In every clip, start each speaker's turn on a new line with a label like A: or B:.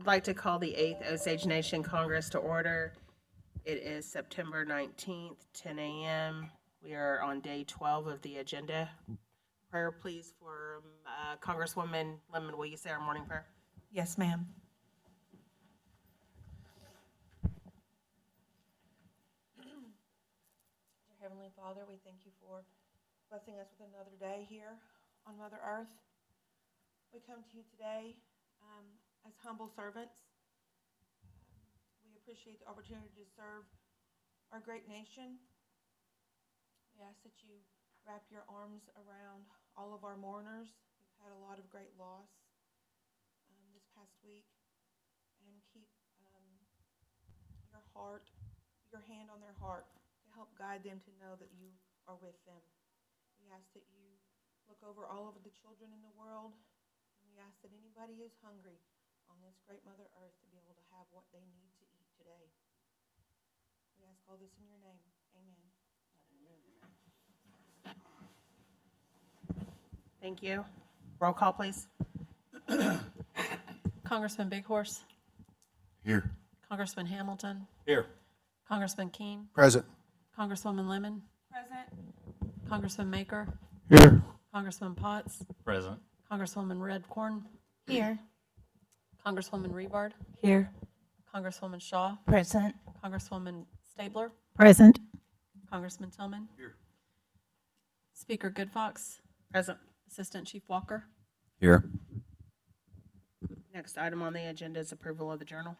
A: like to call the 8th Osage Nation Congress to order. It is September 19th, 10 a.m. We are on day 12 of the agenda. Prayer, please, for Congresswoman Lemon. Will you say our morning prayer?
B: Yes, ma'am. Dear Heavenly Father, we thank you for blessing us with another day here on Mother Earth. We come to you today as humble servants. We appreciate the opportunity to serve our great nation. We ask that you wrap your arms around all of our mourners. We've had a lot of great loss this past week, and keep your hand on their heart to help guide them to know that you are with them. We ask that you look over all of the children in the world, and we ask that anybody who's hungry on this great Mother Earth to be able to have what they need to eat today. We ask all this in your name. Amen.
A: Thank you. Roll call, please.
C: Congressman Big Horse,
D: Here.
C: Congressman Hamilton,
D: Here.
C: Congressman Keene,
D: Present.
C: Congresswoman Lemon,
B: Present.
C: Congressman Maker,
D: Here.
C: Congressman Potts,
E: Present.
C: Congresswoman Redcorn,
B: Here.
C: Congresswoman Rebar,
B: Here.
C: Congresswoman Shaw,
B: Present.
C: Congresswoman Stabler,
B: Present.
C: Congressman Tillman,
D: Here.
C: Speaker Goodfox,
A: Present.
C: Assistant Chief Walker.
D: Here.
A: Next item on the agenda is approval of the journal.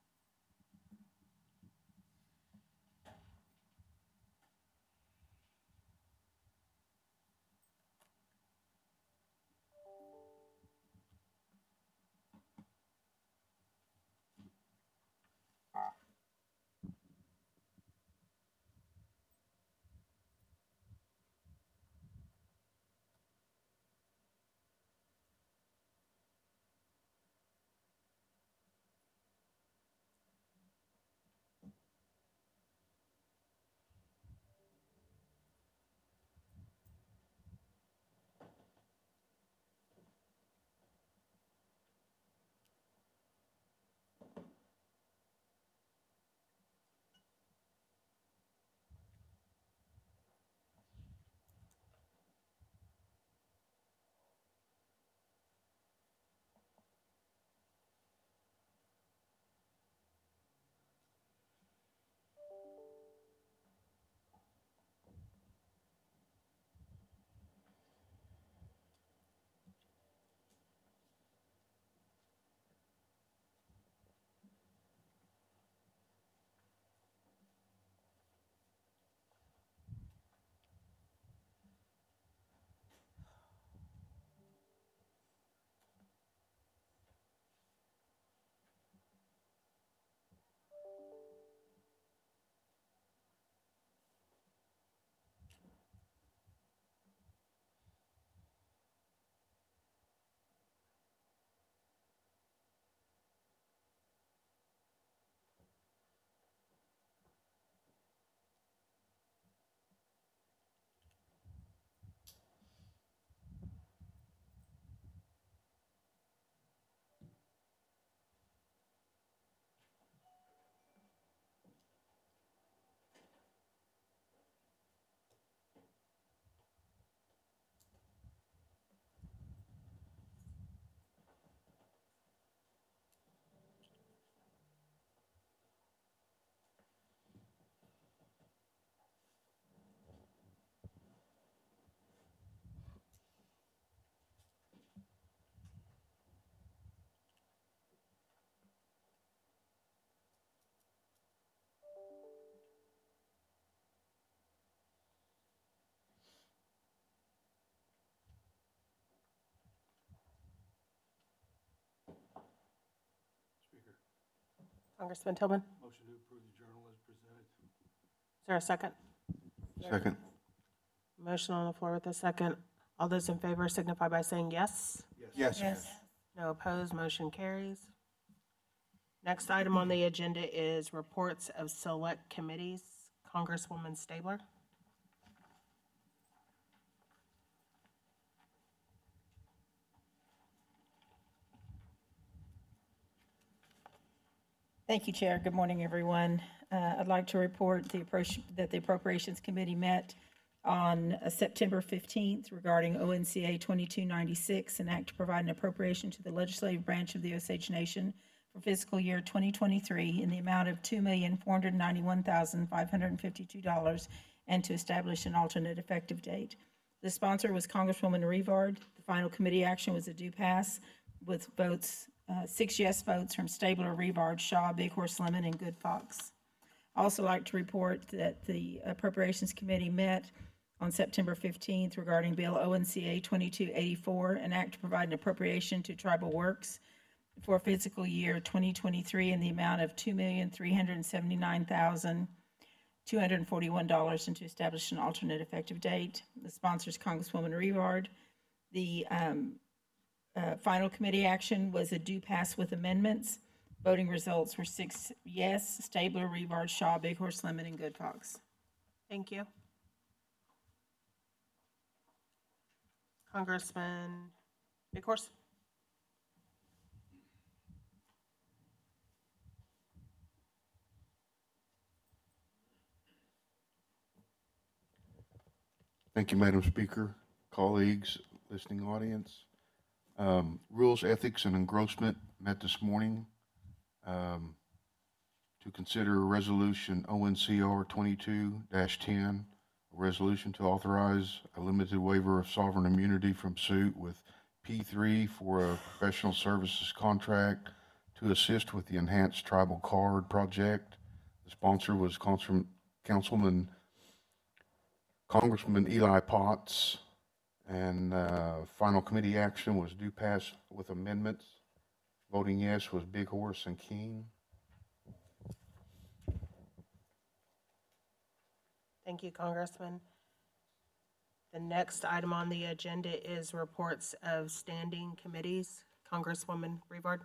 A: Congressman Tillman,
D: Motion to approve the journal as presented.
A: is there a second?
D: Second.
A: Motion on the floor with a second. All those in favor signify by saying yes.
D: Yes.
A: No opposed, motion carries. Next item on the agenda is reports of select committees. Congresswoman Stabler.
E: Thank you, Chair. Good morning, everyone. I'd like to report that the Appropriations Committee met on September 15th regarding ONCA 2296, an act to provide an appropriation to the legislative branch of the Osage Nation for fiscal year 2023 in the amount of $2,491,552 and to establish an alternate effective date. The sponsor was Congresswoman Rivard. The final committee action was a due pass with votes 6 yes votes from Stabler, Rivard, Shaw, Big Horse Lemon, and Good Fox. I also like to report that the Appropriations Committee met on September 15th regarding Bill ONCA 2284, an act to provide an appropriation to Tribal Works for fiscal year 2023 in the amount of $2,379,241 and to establish an alternate effective date. The sponsor is Congresswoman Rivard. The final committee action was a due pass with amendments. Voting results were 6 yes, Stabler, Rivard, Shaw, Big Horse Lemon, and Good Fox.
A: Thank you. Congressman Big Horse.
D: Thank you, Madam Speaker, colleagues, listening audience. Rules, Ethics, and Engrossment met this morning to consider Resolution ONCR 22-10, a resolution to authorize a limited waiver of sovereign immunity from suit with P3 for a professional services contract to assist with the Enhanced Tribal Card Project. The sponsor was Congressman Eli Potts, and final committee action was due pass with amendments. Voting yes was Big Horse and King.
A: Thank you, Congressman. The next item on the agenda is reports of standing committees. Congresswoman Rivard.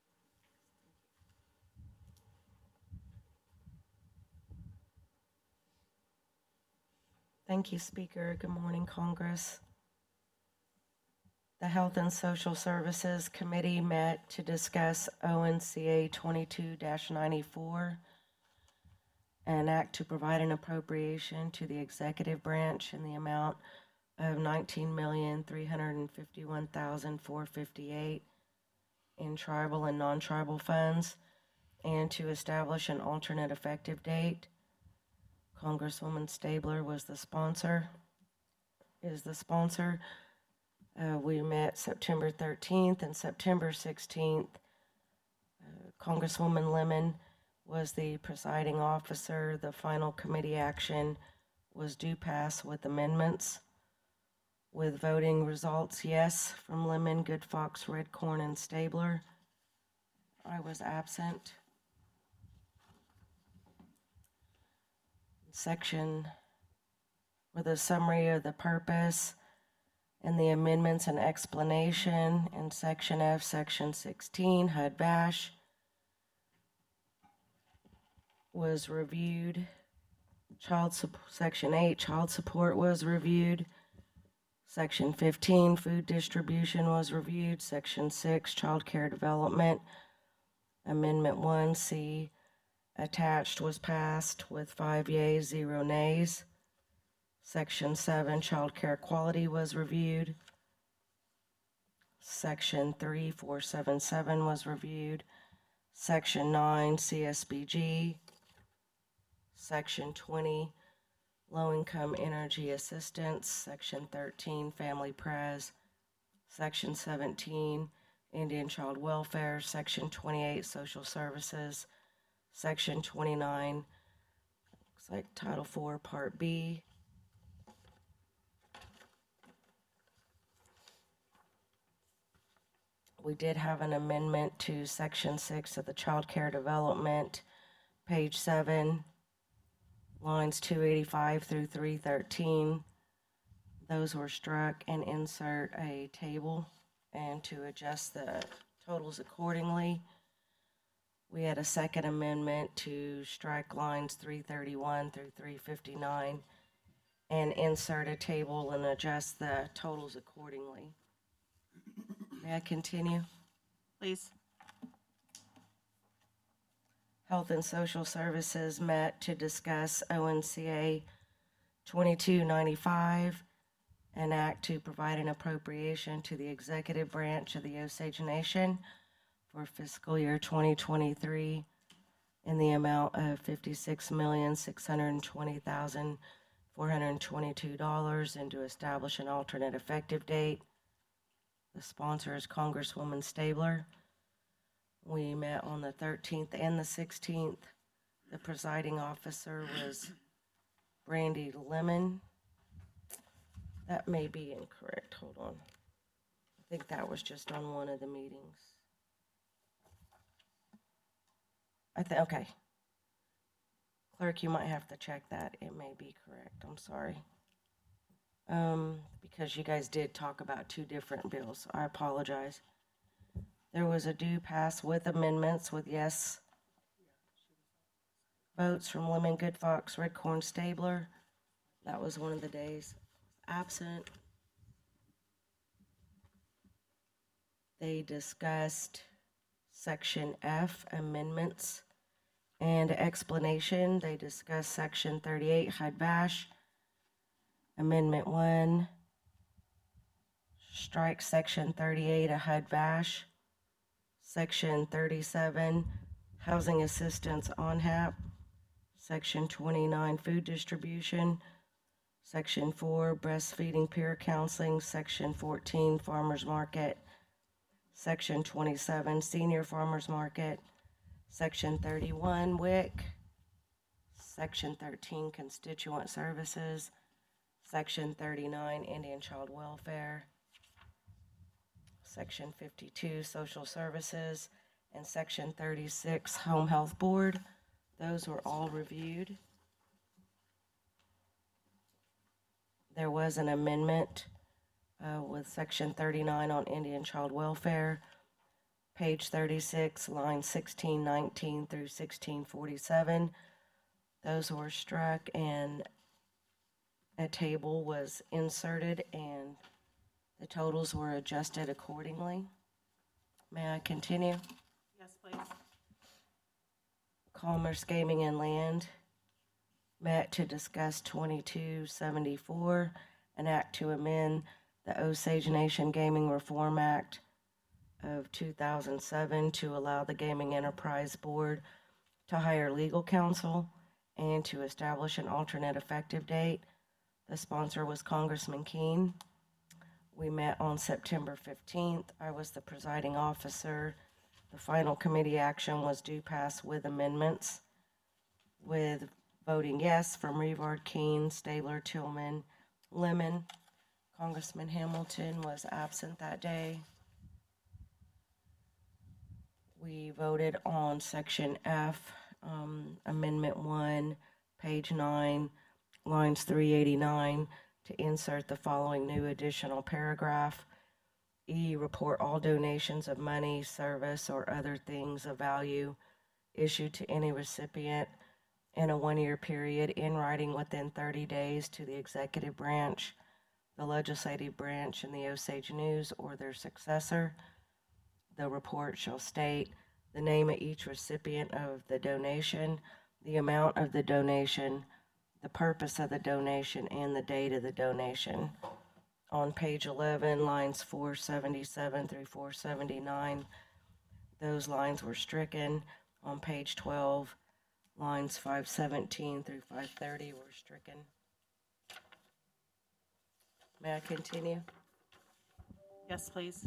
F: Thank you, Speaker. Good morning, Congress. The Health and Social Services Committee met to discuss ONCA 22-94, an act to provide an appropriation to the executive branch in the amount of $19,351,458 in tribal and non-tribal funds, and to establish an alternate effective date. Congresswoman Stabler was the sponsor, we met September 13th and September 16th. Congresswoman Lemon was the presiding officer. The final committee action was due pass with amendments. With voting results yes from Lemon, Good Fox, Redcorn, and Stabler. I was absent. Section with a summary of the purpose and the amendments and explanation in Section F, Section 16, HUD-VASH was reviewed. Section 8, child support was reviewed. Section 15, food distribution was reviewed. Section 6, child care development. Amendment 1C attached was passed with 5 yeas, 0 nays. Section 7, child care quality was reviewed. Section 3477 was reviewed. Section 9, CSBG. Section 20, low-income energy assistance. Section 13, family pres. Section 17, Indian child welfare. Section 28, social services. Section 29, looks like Title IV, Part B. We did have an amendment to Section 6 of the Child Care Development, page 7, lines 285 through 313. Those were struck, and insert a table and to adjust the totals accordingly. We had a second amendment to strike lines 331 through 359 and insert a table and adjust the totals accordingly. May I continue?
A: Please.
F: Health and Social Services met to discuss ONCA 2295, an act to provide an appropriation to the executive branch of the Osage Nation for fiscal year 2023 in the amount of $56,620,422 and to establish an alternate effective date. The sponsor is Congresswoman Stabler. We met on the 13th and the 16th. The presiding officer was Brandy Lemon. That may be incorrect. Hold on. I think that was just on one of the meetings. Okay. Clerk, you might have to check that. It may be correct. I'm sorry. Because you guys did talk about two different bills. I apologize. There was a due pass with amendments with yes votes from Lemon, Good Fox, Redcorn, Stabler. That was one of the days absent. They discussed Section F amendments and explanation. They discussed Section 38 HUD Bash. Amendment 1, strike Section 38 of HUD Bash. Section 37, housing assistance ONHAP. Section 29, food distribution. Section 4, breastfeeding peer counseling. Section 14, farmers market. Section 27, senior farmers market. Section 31, WIC. Section 13, constituent services. Section 39, Indian child welfare. Section 52, social services, and Section 36, home health board. Those were all reviewed. There was an amendment with Section 39 on Indian child welfare, page 36, lines 1619 through 1647. Those were struck and a table was inserted and the totals were adjusted accordingly. May I continue?
A: Yes, please.
F: Commerce, Gaming, and Land met to discuss 2274, an act to amend the Osage Nation Gaming Reform Act of 2007 to allow the Gaming Enterprise Board to hire legal counsel and to establish an alternate effective date. The sponsor was Congressman Keene. We met on September 15th. I was the presiding officer. The final committee action was due pass with amendments, with voting yes from Revard, Keene, Stabler, Tillman, Lemon. Congressman Hamilton was absent that day. We voted on Section F, Amendment 1, page 9, lines 389, to insert the following new additional paragraph. E, report all donations of money, service, or other things of value issued to any recipient in a one-year period in writing within 30 days to the executive branch, the legislative branch, and the Osage News or their successor. The report shall state the name of each recipient of the donation, the amount of the donation, the purpose of the donation, and the date of the donation. On page 11, lines 477 through 479, those lines were stricken. On page 12, lines 517 through 530 were stricken. May I continue?
A: Yes, please.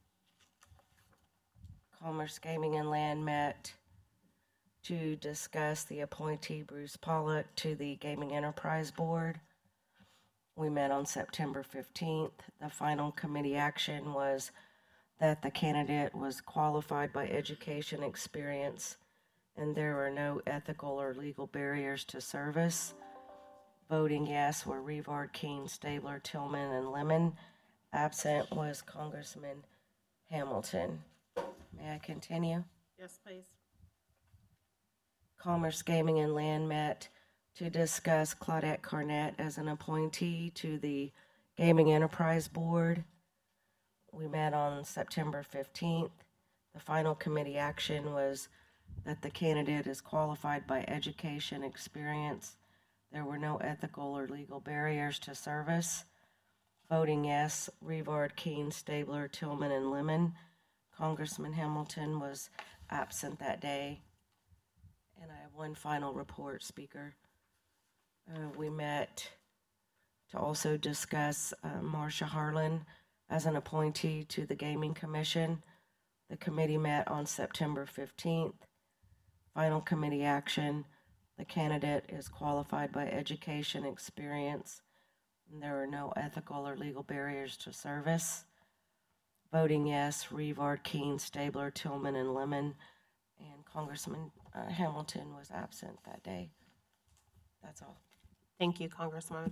F: Commerce, Gaming, and Land met to discuss the appointee Bruce Pollock to the Gaming Enterprise Board. We met on September 15th. The final committee action was that the candidate was qualified by education experience and there were no ethical or legal barriers to service. Voting yes were Revard, Keene, Stabler, Tillman, and Lemon. Absent was Congressman Hamilton. May I continue?
A: Yes, please.
F: Commerce, Gaming, and Land met to discuss Claudette Carnett as an appointee to the Gaming Enterprise Board. We met on September 15th. The final committee action was that the candidate is qualified by education, experience. There were no ethical or legal barriers to service. Voting yes, Revard, Keene, Stabler, Tillman, and Lemon. Congressman Hamilton was absent that day. And I have one final report, Speaker. We met to also discuss Marcia Harlan as an appointee to the Gaming Commission. The committee met on September 15th. Final committee action, the candidate is qualified by education, experience, and there are no ethical or legal barriers to service. Voting yes, Revard, Keene, Stabler, Tillman, and Lemon, and Congressman Hamilton was absent that day. That's all.
A: Thank you, Congresswoman.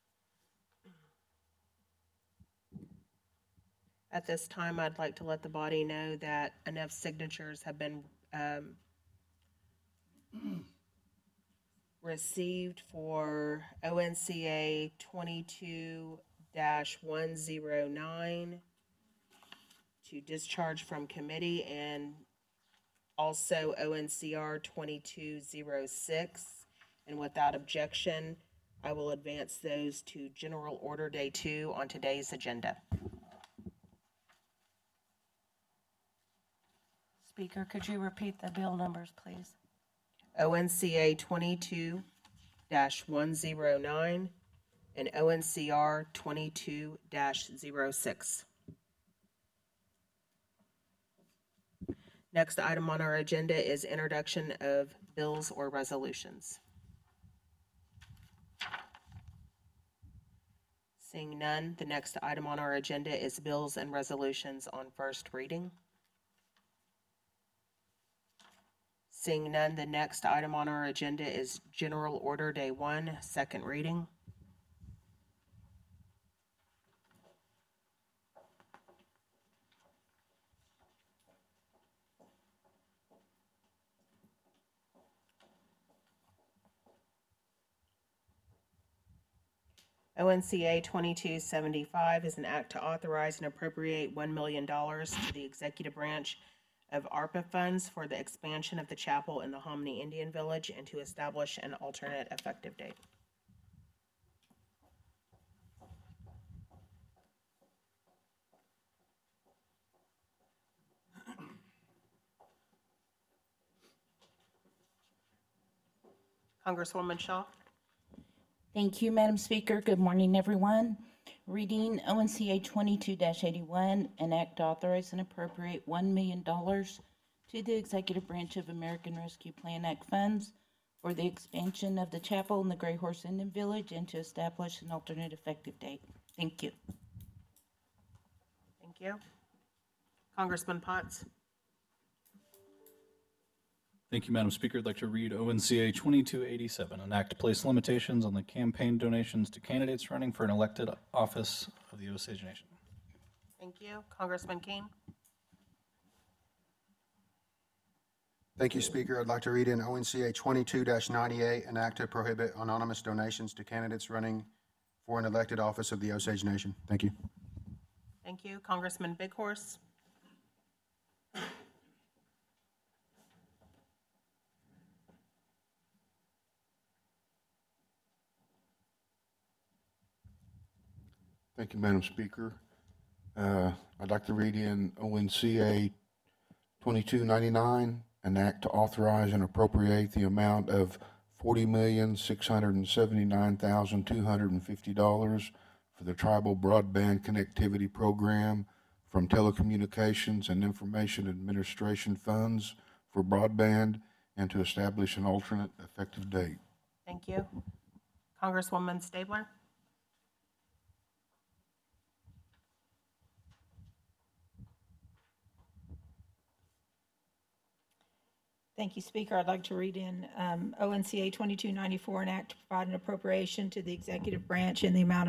A: At this time, I'd like to let the body know that enough signatures have been received for ONCA 22-109 to discharge from committee, and also ONCR 2206. And without objection, I will advance those to General Order Day 2 on today's agenda.
F: Speaker, could you repeat the bill numbers, please?
A: ONCA 22-109 and ONCR 22-06. Next item on our agenda is introduction of bills or resolutions. Seeing none, the next item on our agenda is bills and resolutions on first reading. Seeing none, the next item on our agenda is General Order Day 1, second reading. ONCA 2275 is an act to authorize and appropriate $1 million to the executive branch of ARPA funds for the expansion of the chapel in the Hominy Indian Village and to establish an alternate effective date. Congresswoman Shaw.
G: Thank you, Madam Speaker. Good morning, everyone. Reading ONCA 22-81, an act to authorize and appropriate $1 million to the executive branch of American Rescue Plan Act funds for the expansion of the chapel in the Gray Horse Indian Village and to establish an alternate effective date. Thank you.
A: Thank you. Congressman Potts.
H: Thank you, Madam Speaker. I'd like to read ONCA 2287, an act to place limitations on the campaign donations to candidates running for an elected office of the Osage Nation.
A: Thank you. Congressman Keene.
I: Thank you, Speaker. I'd like to read in ONCA 22-98, an act to prohibit anonymous donations to candidates running for an elected office of the Osage Nation. Thank you.
A: Thank you. Congressman Bighorse.
D: Thank you, Madam Speaker. I'd like to read in ONCA 2299, an act to authorize and appropriate the amount of $40,679,250 for the Tribal Broadband Connectivity Program from Telecommunications and Information Administration Funds for broadband and to establish an alternate effective date.
A: Thank you. Congresswoman Stabler.
E: Thank you, Speaker. I'd like to read in ONCA 2294, an act to provide an appropriation to the executive branch in the amount of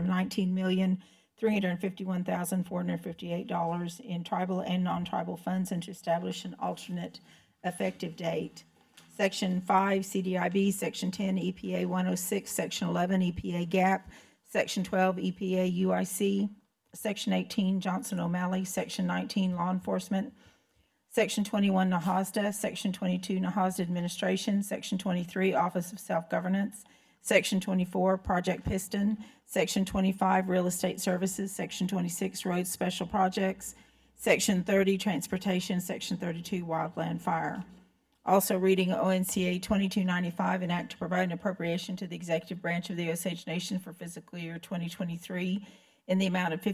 E: $19,351,458 in tribal and non-tribal funds and to establish an alternate effective date. Section 5 CDIB, Section 10 EPA 106, Section 11 EPA GAP, Section 12 EPA UIC, Section 18 Johnson O'Malley, Section 19 Law Enforcement, Section 21, Nahasda, Section 22, Nahasda Administration, Section 23, Office of Self-Governance, Section 24, Project Piston, Section 25, Real Estate Services, Section 26, Roads Special Projects, Section 30, Transportation, Section 32, Wildland Fire. Also reading ONCA 2295, an act to provide an appropriation to the executive branch of the Osage Nation for fiscal year 2023 in the amount of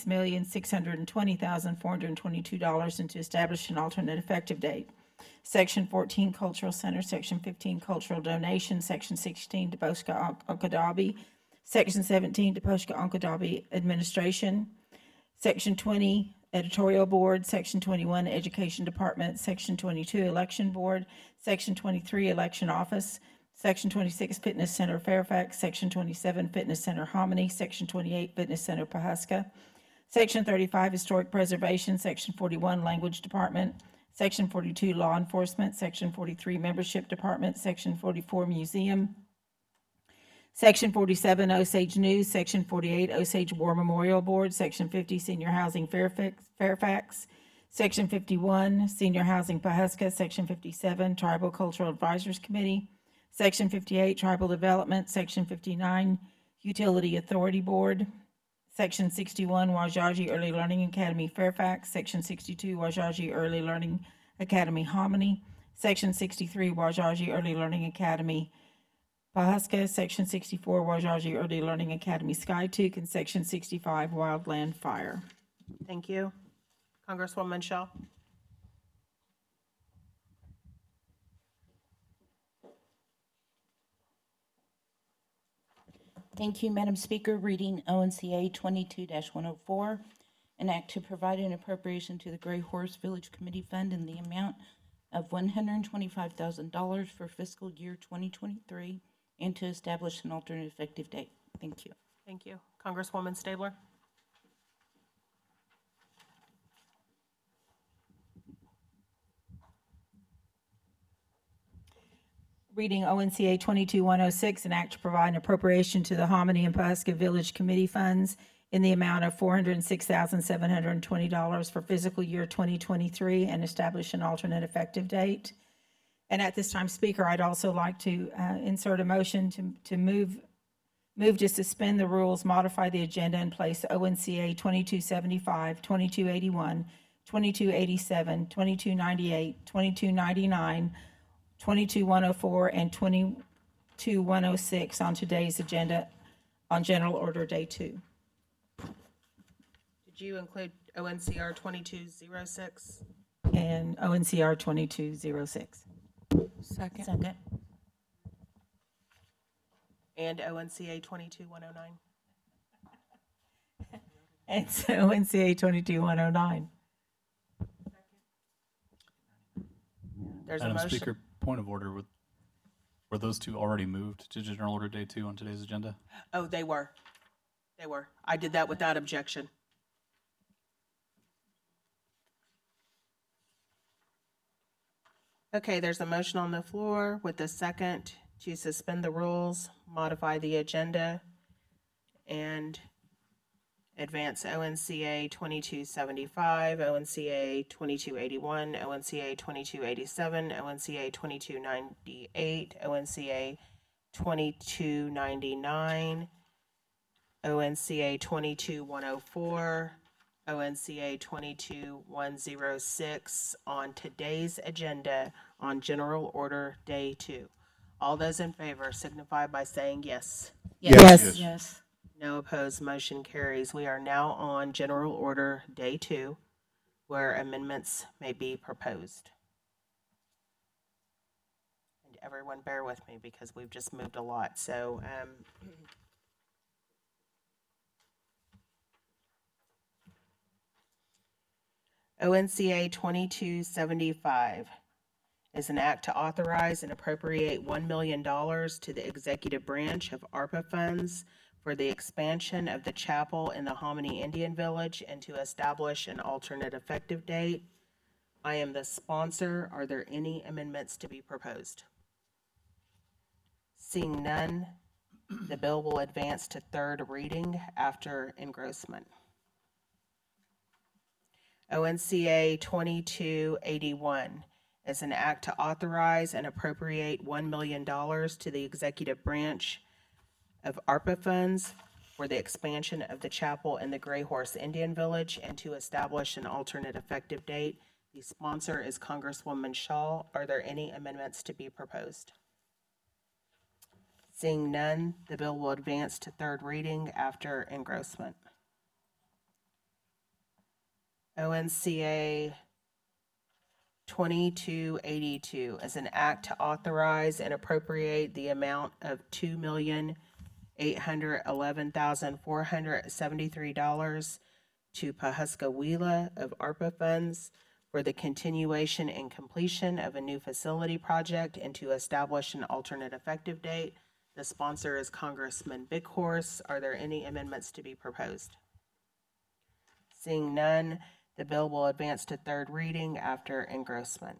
E: $56,620,422 and to establish an alternate effective date. Section 14, Cultural Center, Section 15, Cultural Donation, Section 16, DePoshka Onkadabi, Section 17, DePoshka Onkadabi Administration, Section 20, Editorial Board, Section 21, Education Department, Section 22, Election Board, Section 23, Election Office, Section 26, Fitness Center Fairfax, Section 27, Fitness Center Hominy, Section 28, Fitness Center Pawhuska, Section 35, Historic Preservation, Section 41, Language Department, Section 42, Law Enforcement, Section 43, Membership Department, Section 44, Museum, Section 47, Osage News, Section 48, Osage War Memorial Board, Section 50, Senior Housing Fairfax, Section 51, Senior Housing Pawhuska, Section 57, Tribal Cultural Advisors Committee, Section 58, Tribal Development, Section 59, Utility Authority Board, Section 61, Wajaji Early Learning Academy Fairfax, Section 62, Wajaji Early Learning Academy Hominy, Section 63, Wajaji Early Learning Academy Pawhuska, Section 64, Wajaji Early Learning Academy Skytook, and Section 65, Wildland Fire.
A: Thank you. Congresswoman Shaw.
G: Thank you, Madam Speaker. Reading ONCA 22-104, an act to provide an appropriation to the Gray Horse Village Committee Fund in the amount of $125,000 for fiscal year 2023 and to establish an alternate effective date. Thank you.
A: Thank you. Congresswoman Stabler.
E: Reading ONCA 22-106, an act to provide an appropriation to the Hominy and Pawhuska Village Committee Funds in the amount of $406,720 for fiscal year 2023 and establish an alternate effective date. And at this time, Speaker, I'd also like to insert a motion to move to suspend the rules, modify the agenda, and place ONCA 2275, 2281, 2287, 2298, 2299, 22104, and 22106 on today's agenda on General Order Day 2.
A: Did you include ONCR 2206?
E: And ONCR 2206.
C: Second.
A: And ONCA 22109?
E: And so ONCA 22109.
A: There's a
H: Madam
A: motion.
H: Speaker, point of order, were those two already moved to General Order Day 2 on today's agenda?
A: Oh, they were. They were. I did that without objection. Okay, there's a motion on the floor with a second to suspend the rules, modify the agenda, and advance ONCA 2275, ONCA 2281, ONCA 2287, ONCA 2298, ONCA 2299, ONCA 22104, ONCA 22106 on today's agenda on General Order Day 2. All those in favor signify by saying yes.
E: Yes.
C: Yes.
A: No opposed, motion carries. We are now on General Order Day 2, where amendments may be proposed. And everyone bear with me because we've just moved a lot. So, ONCA 2275 is an act to authorize and appropriate $1 million to the executive branch of ARPA funds for the expansion of the chapel in the Hominy Indian Village and to establish an alternate effective date. I am the sponsor. Are there any amendments to be proposed? Seeing none, the bill will advance to third reading after engrossment. ONCA 2281 is an act to authorize and appropriate $1 million to the executive branch of ARPA funds for the expansion of the chapel in the Gray Horse Indian Village and to establish an alternate effective date. The sponsor is Congresswoman Shaw. Are there any amendments to be proposed? Seeing none, the bill will advance to third reading after engrossment. ONCA 2282 is an act to authorize and appropriate the amount of $2,811,473 to Pahuska Wheeler of ARPA funds for the continuation and completion of a new facility project and to establish an alternate effective date. The sponsor is Congressman Bighorse. Are there any amendments to be proposed? Seeing none, the bill will advance to third reading after engrossment.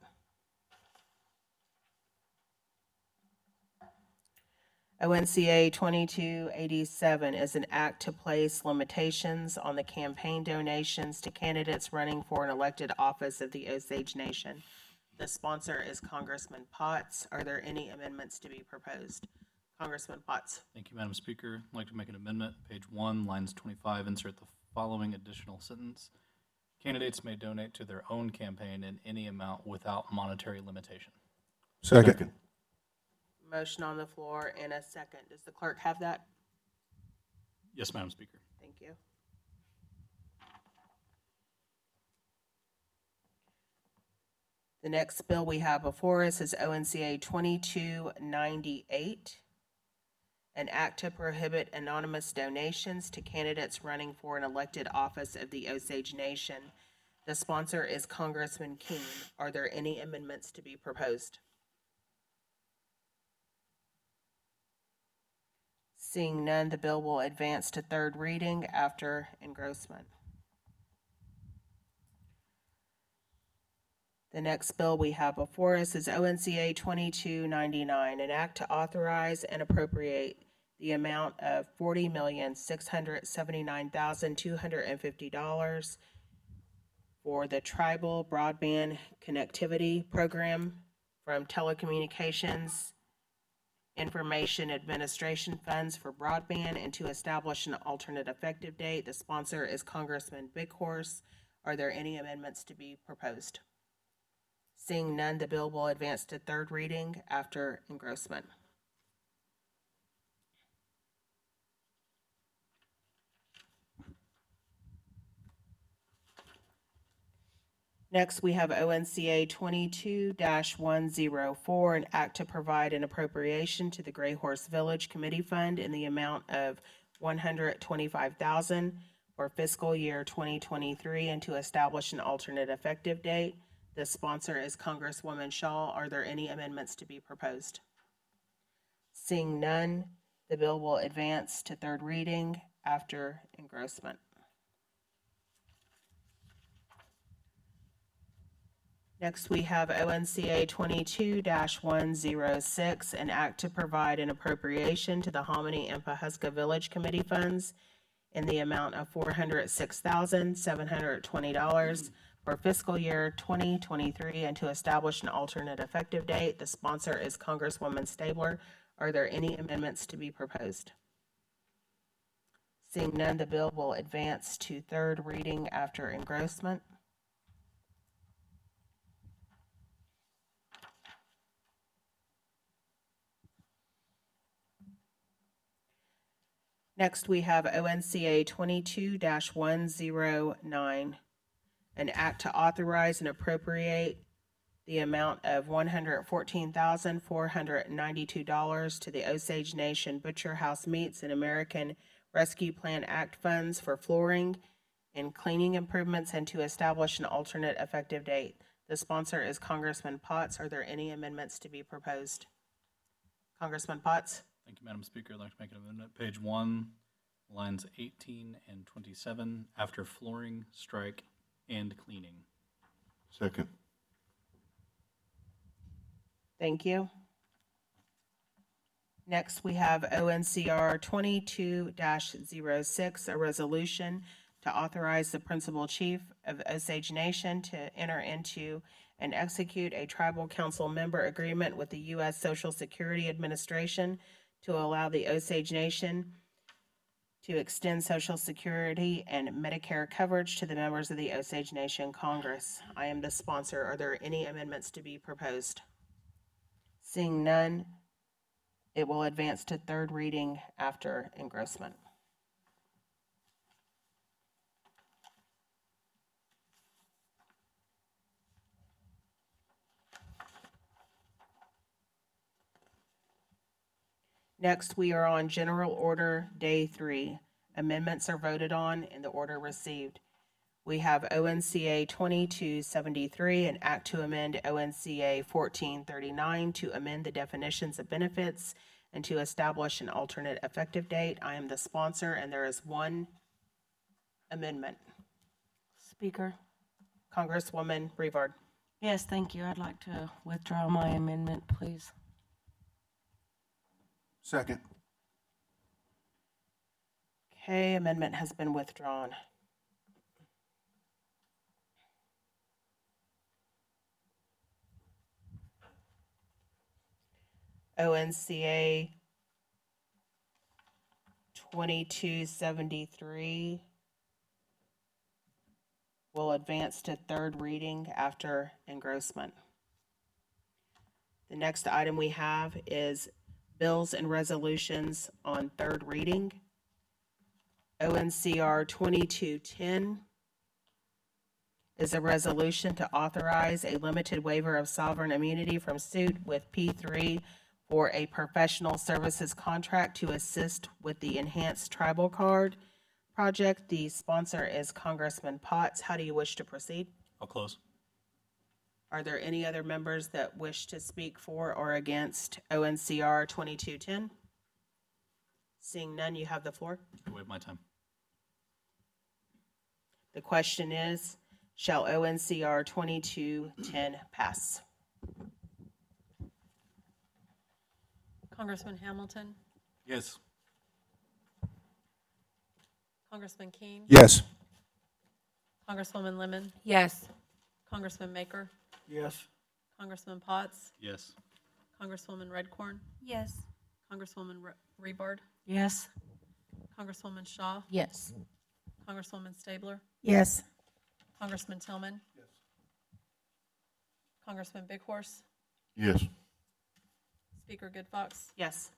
A: ONCA 2287 is an act to place limitations on the campaign donations to candidates running for an elected office of the Osage Nation. The sponsor is Congressman Potts. Are there any amendments to be proposed? Congressman Potts.
H: Thank you, Madam Speaker. I'd like to make an amendment. Page 1, lines 25, insert the following additional sentence. Candidates may donate to their own campaign in any amount without monetary limitation.
I: Second.
A: Motion on the floor and a second. Does the clerk have that?
H: Yes, Madam Speaker.
A: Thank you. The next bill we have before us is ONCA 2298, an act to prohibit anonymous donations to candidates running for an elected office of the Osage Nation. The sponsor is Congressman King. Are there any amendments to be proposed? Seeing none, the bill will advance to third reading after engrossment. The next bill we have before us is ONCA 2299, an act to authorize and appropriate the amount of $40,679,250 for the Tribal Broadband Connectivity Program from Telecommunications Information Administration Funds for Broadband and to establish an alternate effective date. The sponsor is Congressman Bighorse. Are there any amendments to be proposed? Seeing none, the bill will advance to third reading after engrossment. Next, we have ONCA 22-104, an act to provide an appropriation to the Gray Horse Village Committee Fund in the amount of $125,000 for fiscal year 2023 and to establish an alternate effective date. The sponsor is Congresswoman Shaw. Are there any amendments to be proposed? Seeing none, the bill will advance to third reading after engrossment. Next, we have ONCA 22-106, an act to provide an appropriation to the Hominy and Pahuska Village Committee funds in the amount of $406,720 for fiscal year 2023 and to establish an alternate effective date. The sponsor is Congresswoman Stabler. Are there any amendments to be proposed? Seeing none, the bill will advance to third reading after engrossment. Next, we have ONCA 22-109, an act to authorize and appropriate the amount of $114,492 to the Osage Nation Butcher House Meats and American Rescue Plan Act funds for flooring and cleaning improvements and to establish an alternate effective date. The sponsor is Congressman Potts. Are there any amendments to be proposed? Congressman Potts?
H: Thank you, Madam Speaker. I'd like to make an amendment. Page 1, lines 18 and 27, after flooring, strike, and cleaning.
D: Second.
A: Thank you. Next, we have ONCR 22-06, a resolution to authorize the principal chief of Osage Nation to enter into and execute a tribal council member agreement with the U.S. Social Security Administration to allow the Osage Nation to extend Social Security and Medicare coverage to the members of the Osage Nation Congress. I am the sponsor. Are there any amendments to be proposed? Seeing none, it will advance to third reading after engrossment. Next, we are on General Order Day 3. Amendments are voted on in the order received. We have ONCA 2273, an act to amend ONCA 1439 to amend the definitions of benefits and to establish an alternate effective date. I am the sponsor, and there is one amendment.
F: Speaker?
A: Congresswoman Brevard.
F: Yes, thank you. I'd like to withdraw my amendment, please.
I: Second.
A: Okay, amendment has been withdrawn. ONCA 2273 will advance to third reading after engrossment. The next item we have is bills and resolutions on third reading. ONCR 2210 is a resolution to authorize a limited waiver of sovereign immunity from suit with P3 for a professional services contract to assist with the Enhanced Tribal Card project. The sponsor is Congressman Potts. How do you wish to proceed?
H: I'll close.
A: Are there any other members that wish to speak for or against ONCR 2210? Seeing none, you have the floor.
H: Waive my time.
A: The question is, shall ONCR 2210 pass?
C: Congressman Hamilton,
H: Yes.
C: Congressman King,
I: Yes.
C: Congresswoman Lemon,
G: Yes.
C: Congressman Maker,
I: Yes.
C: Congressman Potts,
H: Yes.
C: Congresswoman Redcorn,
G: Yes.
C: Congresswoman Rebar,
F: Yes.
C: Congresswoman Shaw,
G: Yes.
C: Congresswoman Stabler,
E: Yes.
C: Congressman Tillman, Congressman Big Horse,
D: Yes.
C: Speaker Good Fox.
A: Yes.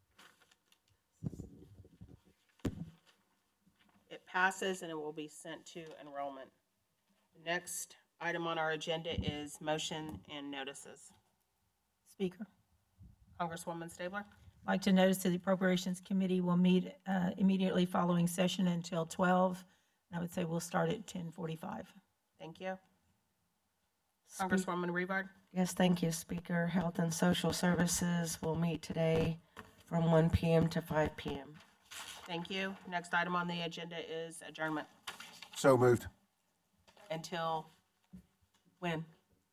A: It passes and it will be sent to enrollment. The next item on our agenda is motion and notices.
E: Speaker,
A: Congresswoman Stabler?
E: I'd like to notice that the Appropriations Committee will meet immediately following session until 12. And I would say we'll start at 10:45.
A: Thank you. Congresswoman Revard?
F: Yes, thank you, Speaker. Health and Social Services will meet today from 1 p.m. to 5 p.m.
A: Thank you. Next item on the agenda is adjournment.
I: So moved.
A: Until when?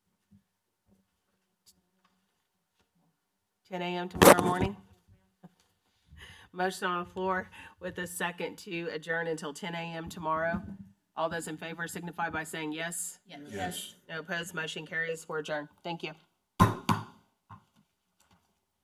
A: 10 a.m. tomorrow morning? Motion on the floor with a second to adjourn until 10 a.m. tomorrow. All those in favor signify by saying yes.
G: Yes.
A: No opposed, motion carries. We're adjourned. Thank you.